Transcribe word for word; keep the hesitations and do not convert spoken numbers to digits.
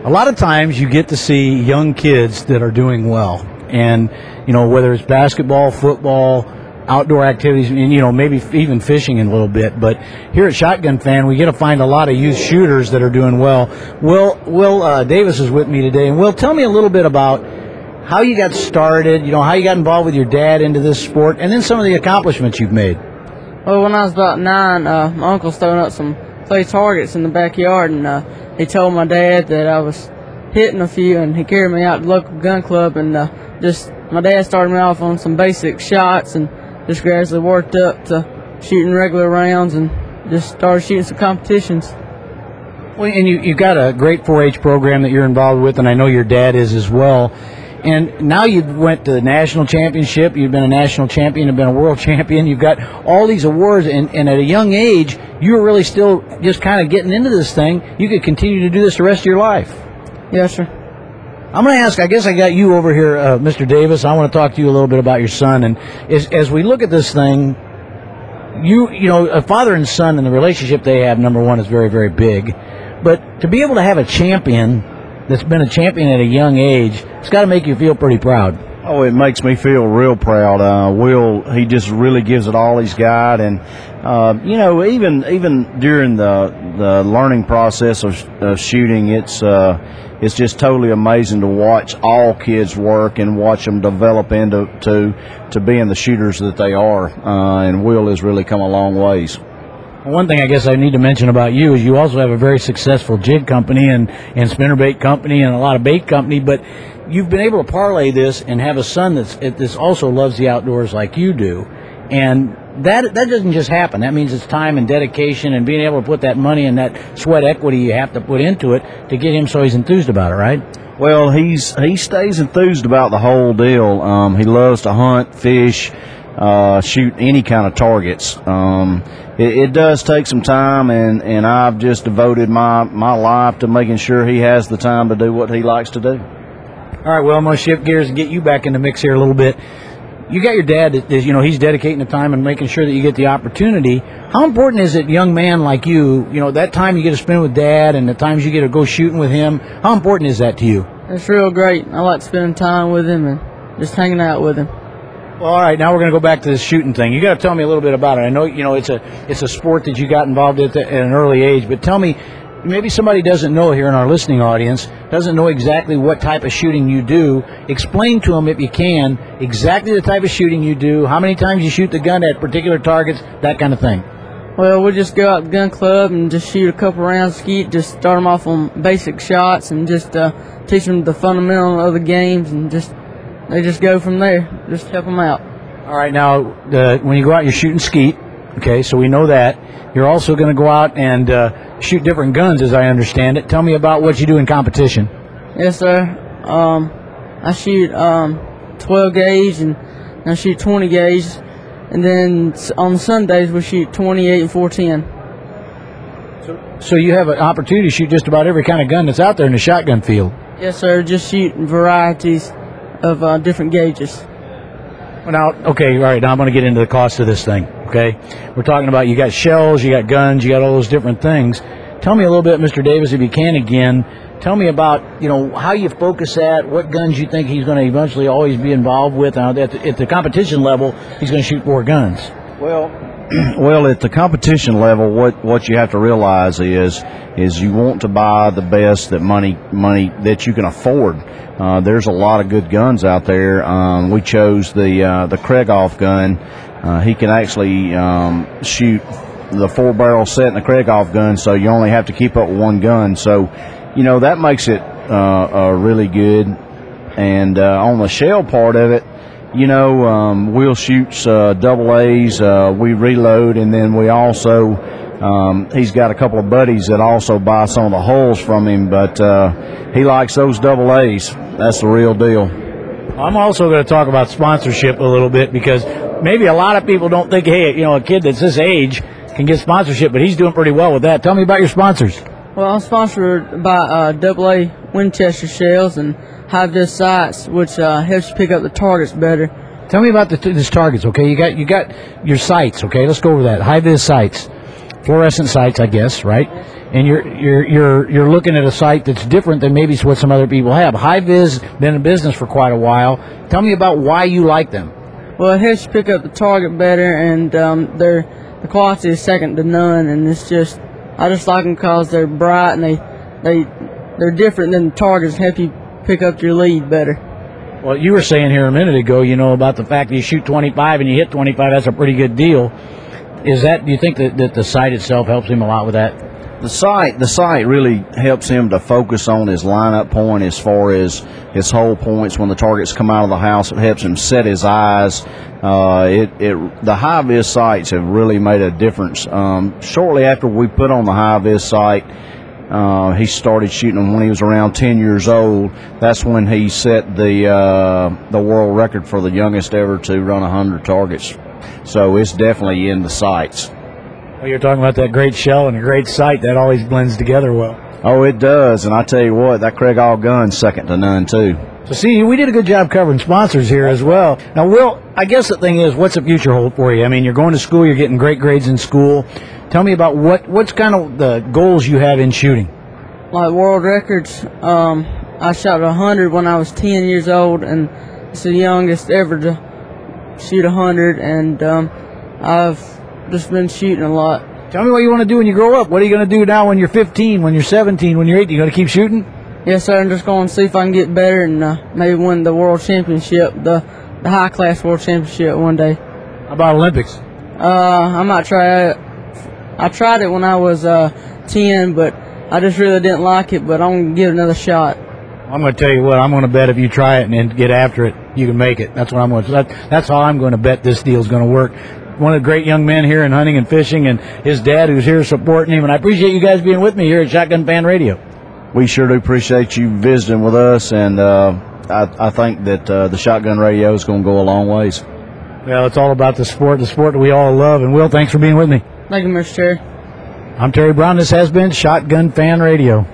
A lot of times you get to see young kids that are doing well. And, you know, whether it's basketball, football, outdoor activities, and, you know, maybe even fishing in a little bit. But here at Shotgun Fan, we get to find a lot of youth shooters that are doing well. Will, Will uh, Davis is with me today. And, Will, tell me a little bit about how you got started, you know, how you got involved with your dad into this sport, and then some of the accomplishments you've made. Well, when I was about nine, uh, my uncle was throwing up some clay targets in the backyard, and uh, he told my dad that I was hitting a few, and he carried me out to the local gun club, and uh, just my dad started me off on some basic shots, and just gradually worked up to shooting regular rounds, and just started shooting some competitions. Well, and you, you've got a great four H program that you're involved with, and I know your dad is as well. And now you went to the national championship. You've been a national champion. You've been a world champion. You've got all these awards. And, and at a young age, you were really still just kind of getting into this thing. You could continue to do this the rest of your life. Yes, sir. I'm going to ask, I guess I got you over here, uh, Mister Davis. I want to talk to you a little bit about your son. And as, as we look at this thing, you, you know, a father and son and the relationship they have, number one, is very, very big. But to be able to have a champion that's been a champion at a young age, it's got to make you feel pretty proud. Oh, it makes me feel real proud. Uh, Will, he just really gives it all he's got, and uh, you know, even even during the the learning process of, of shooting, it's uh, it's just totally amazing to watch all kids work and watch them develop into to to being the shooters that they are. Uh, and Will has really come a long ways. One thing I guess I need to mention about you is you also have a very successful jig company and, and spinnerbait company and a lot of bait company, but you've been able to parlay this and have a son that's this also loves the outdoors like you do. And that that doesn't just happen. That means it's time and dedication and being able to put that money and that sweat equity you have to put into it to get him so he's enthused about it, right? Well, he's he stays enthused about the whole deal. Um, he loves to hunt, fish, uh, shoot any kind of targets. Um, it, it does take some time, and, and I've just devoted my, my life to making sure he has the time to do what he likes to do. All right, well, I'm going to shift gears and get you back in the mix here a little bit. You got your dad that is, you know, he's dedicating the time and making sure that you get the opportunity. How important is it, young man like you, you know, that time you get to spend with dad and the times you get to go shooting with him, how important is that to you? It's real great. I like spending time with him and just hanging out with him. Well, all right, now we're going to go back to this shooting thing. You got to tell me a little bit about it. I know, you know, it's a it's a sport that you got involved in at an early age, but tell me, maybe somebody doesn't know here in our listening audience, doesn't know exactly what type of shooting you do. Explain to them, if you can, exactly the type of shooting you do, how many times you shoot the gun at particular targets, that kind of thing. Well, we just go out to the gun club and just shoot a couple rounds of skeet, just start them off on basic shots and just uh, teach them the fundamental of the games, and just they just go from there. Just help them out. All right, now, uh, when you go out, you're shooting skeet, okay, so we know that. You're also going to go out and uh, shoot different guns, as I understand it. Tell me about what you do in competition. Yes, sir. Um, I shoot um, twelve gauge, and I shoot twenty gauge, and then on Sundays we shoot twenty-eight and four ten. So, so you have an opportunity to shoot just about every kind of gun that's out there in the shotgun field. Yes, sir. Just shoot varieties of uh, different gauges. Well, now, okay, all right, now I'm going to get into the cost of this thing, okay? We're talking about you got shells, you got guns, you got all those different things. Tell me a little bit, Mister Davis, if you can again, tell me about, you know, how you focus at, what guns you think he's going to eventually always be involved with. Now, at the, at the competition level, he's going to shoot more guns. Well, well, at the competition level, what, what you have to realize is is you want to buy the best that money money that you can afford. Uh, there's a lot of good guns out there. Um, we chose the uh, the Krieghoff gun. Uh, he can actually um, shoot the four barrel set in the Krieghoff gun, so you only have to keep up with one gun. So, you know, that makes it uh, uh, really good. And uh, on the shell part of it, you know, um, Will shoots uh, double A's. Uh, we reload, and then we also um, he's got a couple of buddies that also buy some of the hulls from him, but uh, he likes those double A's. That's the real deal. I'm also going to talk about sponsorship a little bit, because maybe a lot of people don't think, hey, you know, a kid that's this age can get sponsorship, but he's doing pretty well with that. Tell me about your sponsors. Well, I'm sponsored by uh, double A Winchester shells and high-vis sights, which uh, helps you pick up the targets better. Tell me about the t- these targets, okay? You got you got your sights, okay? Let's go over that. High-vis sights. fluorescent sights, I guess, right? And you're you're you're you're looking at a sight that's different than maybe what some other people have. High-vis been in business for quite a while. Tell me about why you like them. Well, it helps you pick up the target better, and um, they're the quality is second to none. And it's just I just like them because they're bright and they they they're different than the targets, and help you pick up your lead better. Well, you were saying here a minute ago, you know, about the fact that you shoot twenty-five and you hit twenty-five. That's a pretty good deal. Is that? Do you think that, that the sight itself helps him a lot with that? The sight, the sight really helps him to focus on his lineup point as far as his whole points. When the targets come out of the house, it helps him set his eyes. Uh, it, it, the high vis sights have really made a difference. Um, shortly after we put on the high vis sight, uh, he started shooting them when he was around ten years old. That's when he set the uh, the world record for the youngest ever to run one hundred targets. So it's definitely in the sights. Well, you're talking about that great shell and a great sight. That always blends together well. Oh, it does. And I tell you what, that Craig All gun's second to none, too. So, see, we did a good job covering sponsors here as well. Now, Will, I guess the thing is, what's the future hold for you? I mean, you're going to school, you're getting great grades in school. Tell me about what what's kind of the goals you have in shooting. Like world records, um, I shot one hundred when I was ten years old, and it's the youngest ever to shoot one hundred, and um, I've just been shooting a lot. Tell me what you want to do when you grow up. What are you going to do now when you're fifteen, when you're seventeen, when you're eighteen? You going to keep shooting? Yes, sir. I'm just going to see if I can get better and uh, maybe win the world championship, the the high class world championship one day. How about Olympics? Uh, I might try it. I tried it when I was uh, ten, but I just really didn't like it. But I'm going to give it another shot. I'm going to tell you what. I'm going to bet if you try it and then get after it, you can make it. That's what I'm going to. That, that's how I'm going to bet this deal's going to work. One of the great young men here in hunting and fishing, and his dad who's here supporting him. And I appreciate you guys being with me here at Shotgun Fan Radio. We sure do appreciate you visiting with us, and uh, I, I think that uh, the Shotgun Radio is going to go a long ways. Well, it's all about the sport, the sport that we all love. And, Will, thanks for being with me. Thank you, Mister Terry. I'm Terry Brown. This has been Shotgun Fan Radio.